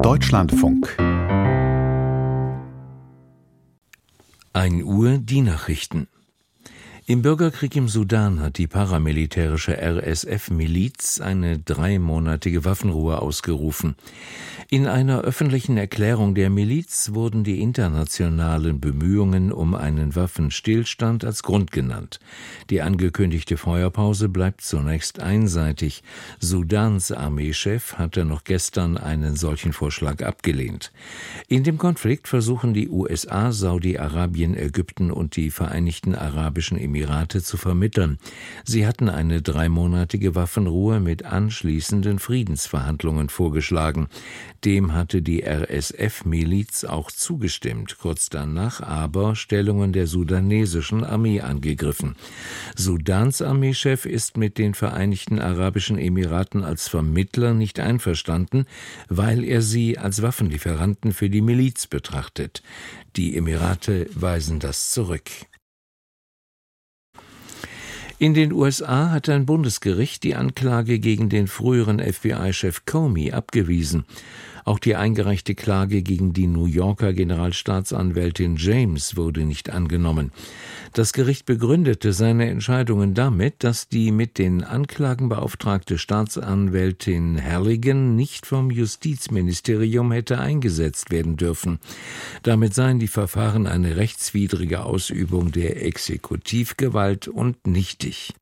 Deutschlandfunk. 1 Uhr die Nachrichten. Im Bürgerkrieg im Sudan hat die paramilitärische RSF-Miliz eine 3-monatige Waffenruhe ausgerufen. In einer öffentlichen Erklärung der Miliz wurden die internationalen Bemühungen um einen Waffenstillstand als Grund genannt. Die angekündigte Feuerpause bleibt zunächst einseitig. Sudans Armeechef hatte noch gestern einen solchen Vorschlag abgelehnt. In dem Konflikt versuchen die USA, Saudi-Arabien, Ägypten und die Vereinigten Arabischen Emirate zu vermitteln. Sie hatten eine 3-monatige Waffenruhe mit anschließenden Friedensverhandlungen vorgeschlagen. Dem hatte die RSF-Miliz auch zugestimmt, kurz danach aber Stellungen der sudanesischen Armee angegriffen. Sudans Armeechef ist mit den Vereinigten Arabischen Emiraten als Vermittler nicht einverstanden, weil er sie als Waffenlieferanten für die Miliz betrachtet. Die Emirate weisen das zurück. In den USA hat ein Bundesgericht die Anklage gegen den früheren FBI-Chef Comey abgewiesen. Auch die eingereichte Klage gegen die New Yorker Generalstaatsanwältin James wurde nicht angenommen. Das Gericht begründete seine Entscheidungen damit, dass die mit den Anklagen beauftragte Staatsanwältin Halligan nicht vom Justizministerium hätte eingesetzt werden dürfen. Damit seien die Verfahren eine rechtswidrige Ausübung der Exekutivgewalt und nichtig.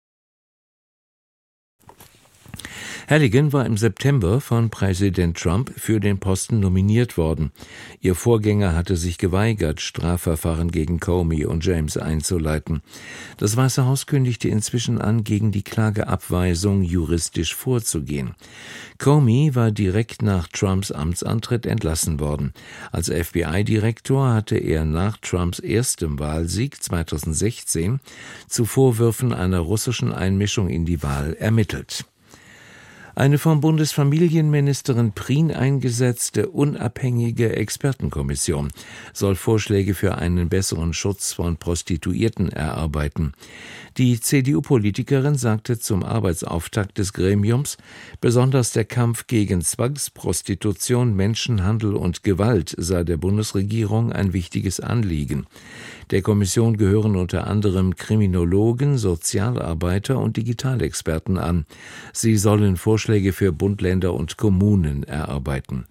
Halligan war im September von Präsident Trump für den Posten nominiert worden. Ihr Vorgänger hatte sich geweigert, Strafverfahren gegen Comey und James einzuleiten. Das Weiße Haus kündigte inzwischen an, gegen die Klageabweisung juristisch vorzugehen. Comey war direkt nach Trumps Amtsantritt entlassen worden. Als FBI-Direktor hatte er nach Trumps erstem Wahlsieg 2016 zu Vorwürfen einer russischen Einmischung in die Wahl ermittelt. Eine vom Bundesfamilienministerin Prien eingesetzte unabhängige Expertenkommission soll Vorschläge für einen besseren Schutz von Prostituierten erarbeiten. Die CDU-Politikerin sagte zum Arbeitsauftakt des Gremiums, besonders der Kampf gegen Zwangsprostitution, Menschenhandel und Gewalt sei der Bundesregierung ein wichtiges Anliegen. Der Kommission gehören unter anderem Kriminologen, Sozialarbeiter und Digitalexperten an. Sie sollen Vorschläge für Bund, Länder und Kommunen erarbeiten.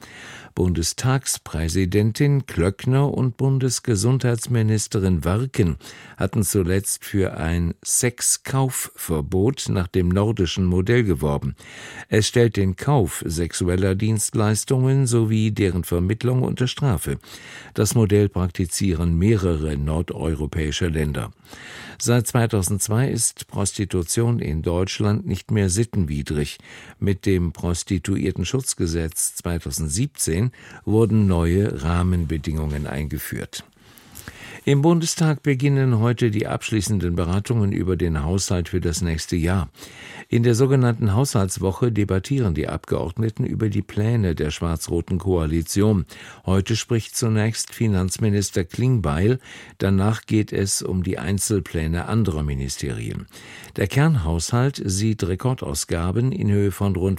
Bundestagspräsidentin Klöckner und Bundesgesundheitsministerin Warken hatten zuletzt für ein Sexkaufverbot nach dem nordischen Modell geworben. Es stellt den Kauf sexueller Dienstleistungen sowie deren Vermittlung unter Strafe. Das Modell praktizieren mehrere nordeuropäische Länder. Seit 2002 ist Prostitution in Deutschland nicht mehr sittenwidrig. Mit dem Prostituiertenschutzgesetz 2017 wurden neue Rahmenbedingungen eingeführt. Im Bundestag beginnen heute die abschließenden Beratungen über den Haushalt für das nächste Jahr. In der sogenannten Haushaltswoche debattieren die Abgeordneten über die Pläne der schwarz-roten Koalition. Heute spricht zunächst Finanzminister Klingbeil, danach geht es um die Einzelpläne anderer Ministerien. Der Kernhaushalt sieht Rekordausgaben in Höhe von rund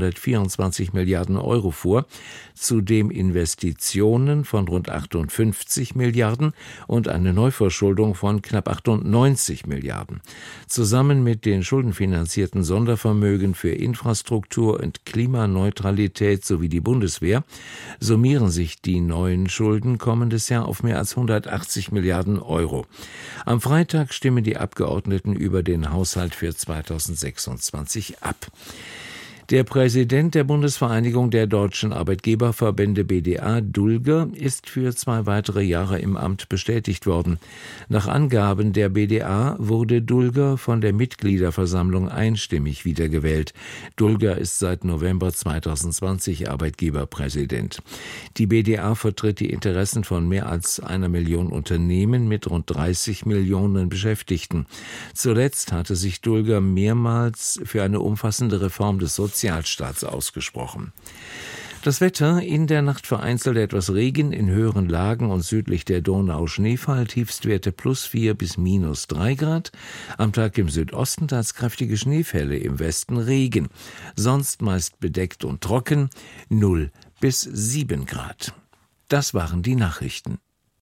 524 Milliarden Euro vor, zudem Investitionen von rund 58 Milliarden und eine Neuverschuldung von knapp 98 Milliarden. Zusammen mit den schuldenfinanzierten Sondervermögen für Infrastruktur und Klimaneutralität sowie die Bundeswehr summieren sich die neuen Schulden kommendes Jahr auf mehr als 180 Milliarden Euro. Am Freitag stimmen die Abgeordneten über den Haushalt für 2026 ab. Der Präsident der Bundesvereinigung der deutschen Arbeitgeberverbände BDA, Dulger, ist für 2 weitere Jahre im Amt bestätigt worden. Nach Angaben der BDA wurde Dulger von der Mitgliederversammlung einstimmig wiedergewählt. Dulger ist seit November 2020 Arbeitgeberpräsident. Die BDA vertritt die Interessen von mehr als 1 Million Unternehmen mit rund 30 Millionen Beschäftigten. Zuletzt hatte sich Dulger mehrmals für eine umfassende Reform des Sozialstaats ausgesprochen. Das Wetter: in der Nacht vereinzelt etwas Regen, in höheren Lagen und südlich der Donau Schneefall, Tiefstwerte +4 bis -3 Grad. Am Tag im Südosten teils kräftige Schneefälle, im Westen Regen. Sonst meist bedeckt und trocken, 0 bis 7 Grad. Das waren die Nachrichten.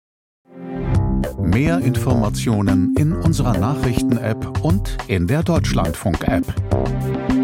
Mehr Informationen in unserer Nachrichten-App und in der Deutschlandfunk-App.